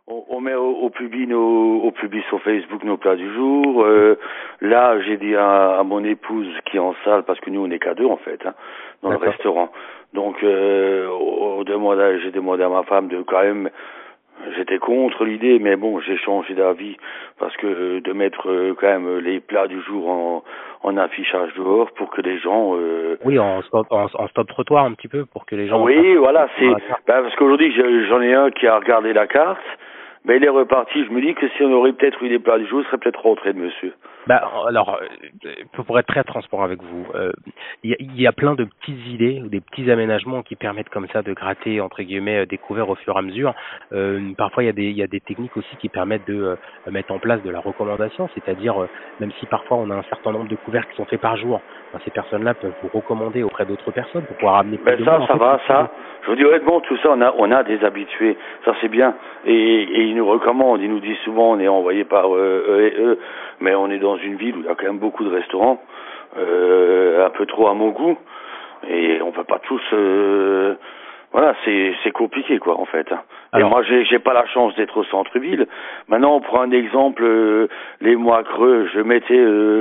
on met au public sur Facebook nos plats du jour. Là, j'ai dit à mon épouse qui est en salle, parce que nous on est qu'à deux en fait, hein, dans le restaurant. Donc, j'ai demandé à ma femme de quand même. J'étais contre l'idée, mais bon, j'ai changé d'avis parce que de mettre quand même les plats du jour en affichage dehors pour que les gens. Oui, en stop trottoir un petit peu pour que les gens. Oui, voilà, c'est parce qu'aujourd'hui j'en ai un qui a regardé la carte. Ben, il est reparti. Je me dis que si on aurait peut-être eu des plats du jour, il serait peut-être rentré de monsieur. Alors, pour être très transparent avec vous, il y a plein de petites idées ou des petits aménagements qui permettent comme ça de gratter, entre guillemets, des couverts au fur et à mesure. Parfois, il y a des techniques aussi qui permettent de mettre en place de la recommandation, c'est-à-dire, même si parfois on a un certain nombre de couverts qui sont faits par jour, ces personnes-là peuvent vous recommander auprès d'autres personnes pour pouvoir amener plus de monde. Ça. Je vous dis honnêtement, tout ça, on a des habitués. Ça, c'est bien. Et ils nous recommandent. Ils nous disent souvent, on est envoyé par eux et eux. Mais on est dans une ville où il y a quand même beaucoup de restaurants. Un peu trop à mon goût. Et on peut pas tous... Voilà, c'est compliqué, quoi, en fait. Hein. Alors, et moi, j'ai pas la chance d'être au centre-ville. Maintenant, on prend un exemple, les mois creux, je mettais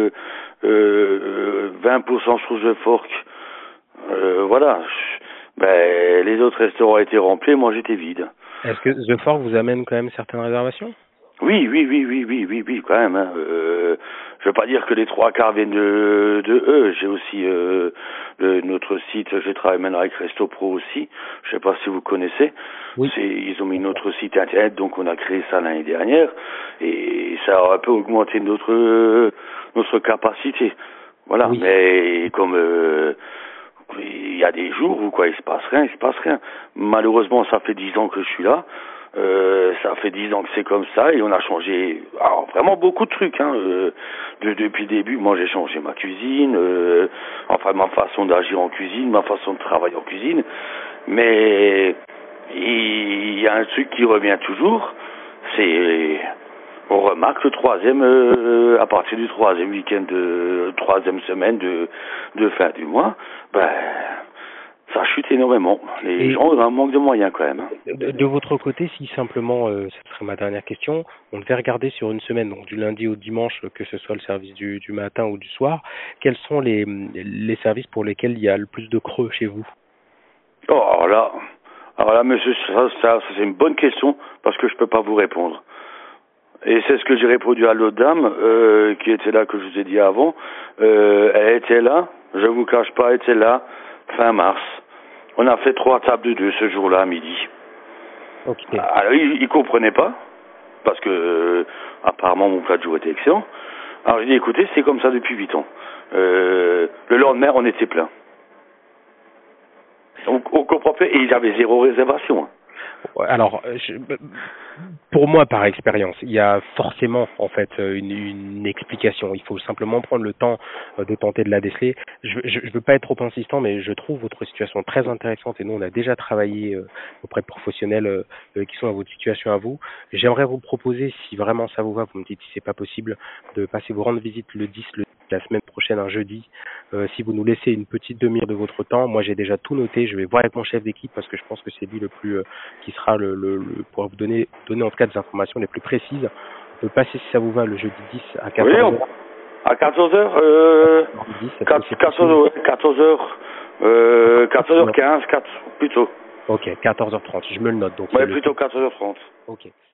20% sur The Fork. Voilà. Les autres restaurants étaient remplis, moi j'étais vide. Est-ce que The Fork vous amène quand même certaines réservations? Oui, quand même. Hein. Je veux pas dire que les trois quarts viennent de eux. J'ai aussi notre site. J'ai travaillé maintenant avec Resto Pro aussi. Je sais pas si vous connaissez. Oui. Ils ont mis notre site internet, donc on a créé ça l'année dernière et ça a un peu augmenté notre capacité. Voilà. Oui. Mais comme il y a des jours où il se passe rien. Malheureusement, ça fait 10 ans que je suis là. Ça fait 10 ans que c'est comme ça et on a changé vraiment beaucoup de trucs depuis le début. Moi j'ai changé ma cuisine, ma façon d'agir en cuisine, ma façon de travailler en cuisine, mais il y a un truc qui revient toujours, c'est on remarque le troisième à partir du troisième week-end troisième semaine de fin du mois, ça chute énormément. Les gens ont un manque de moyens quand même. De votre côté, si simplement, ce serait ma dernière question, on devait regarder sur une semaine, donc du lundi au dimanche, que ce soit le service du matin ou du soir, quels sont les services pour lesquels il y a le plus de creux chez vous? Alors là, monsieur, ça c'est une bonne question parce que je peux pas vous répondre. Et c'est ce que j'ai répondu à l'autre dame qui était là, que je vous ai dit avant. Elle était là, je vous cache pas, elle était là fin mars. On a fait 3 tables de 2 ce jour-là à midi. Okay. Alors il comprenait pas parce que apparemment mon plat de jour était excellent. Alors j'ai dit écoutez, c'est comme ça depuis 8 ans. Le lendemain on était plein. On comprend pas, et ils avaient 0 réservation. Hein. Alors, pour moi, par expérience, il y a forcément en fait une explication. Il faut simplement prendre le temps de tenter de la déceler. Je veux pas être trop insistant, mais je trouve votre situation très intéressante et nous, on a déjà travaillé auprès de professionnels qui sont dans votre situation à vous. J'aimerais vous proposer, si vraiment ça vous va, vous me dites si c'est pas possible, de passer vous rendre visite le 10, la semaine prochaine, un jeudi. Si vous nous laissez une petite demi-heure de votre temps, moi j'ai déjà tout noté. Je vais voir avec mon chef d'équipe parce que je pense que c'est lui le plus qui sera pour vous donner en tout cas des informations les plus précises. On peut passer, si ça vous va, le jeudi 10 à 14h. Oui, à 14h 14h15 plutôt. Ok, 14h30, je me le note. Donc plutôt 14h30. Ok.